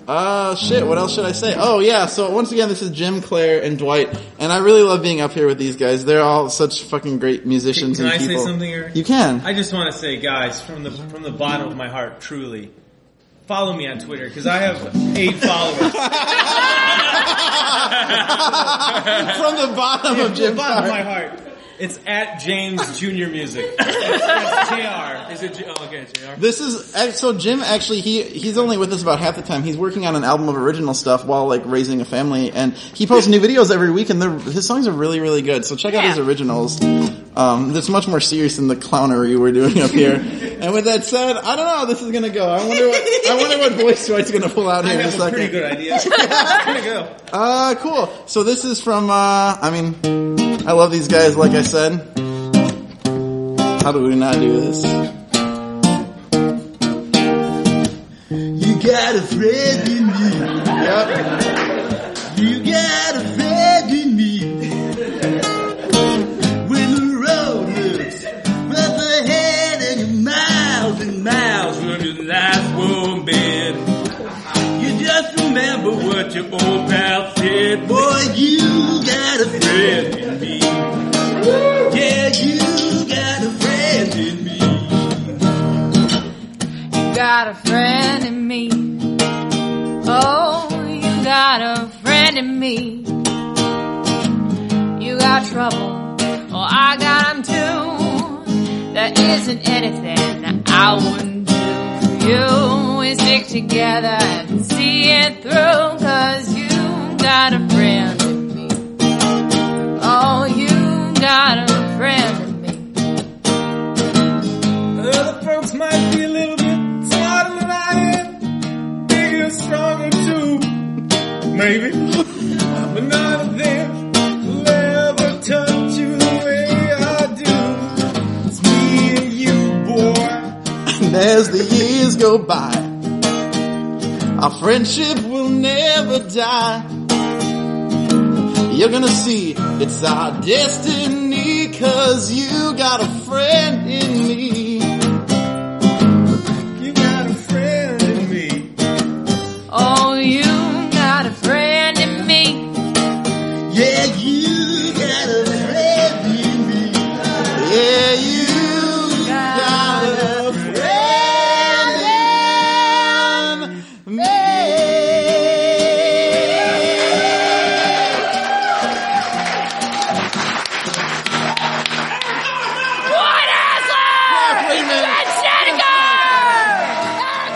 Shit, what else should I say? Oh yeah, so once again, this is Jim, Claire, and Dwight, and I really love being up here with these guys. They're all such fucking great musicians and people. Can I say something, Eric? You can. I just want to say, guys, from the bottom of my heart, truly, follow me on Twitter, because I have 8 followers. From the bottom of Jim's heart. My heart. It's at James Junior Music. That's JR. Is it? Okay, JR. This is so Jim. Actually, he's only with us about half the time. He's working on an album of original stuff while like raising a family, and he posts new videos every week. And his songs are really, really good. So check out his originals. It's much more serious than the clownery we're doing up here. And with that said, I don't know how this is gonna go. I wonder what voice Dwight's gonna pull out here in a second. I have a pretty good idea. Here we go. Cool. So this is from. I love these guys, like I said. How do we not do this? You got a friend in me. Yep. You got a friend in me. When the road looks rough ahead and you're miles and miles from your last warm bed, you just remember what your old pal said. Boy, you got a friend in me. Yeah, you got a friend in me. You got a friend in me. Oh, you got a friend in me. You got trouble. Oh, I got 'em too. There isn't anything that I wouldn't do for you. We stick together and see it through, 'cause you got a friend in me. Oh, you got a friend in me. Other folks might be a little bit smarter than I am, bigger, stronger too, maybe. But none of them will ever touch you the way I do. It's me and you, boy. And as the years go by, our friendship will never die. You're gonna see it's our destiny, 'cause you got a friend in me.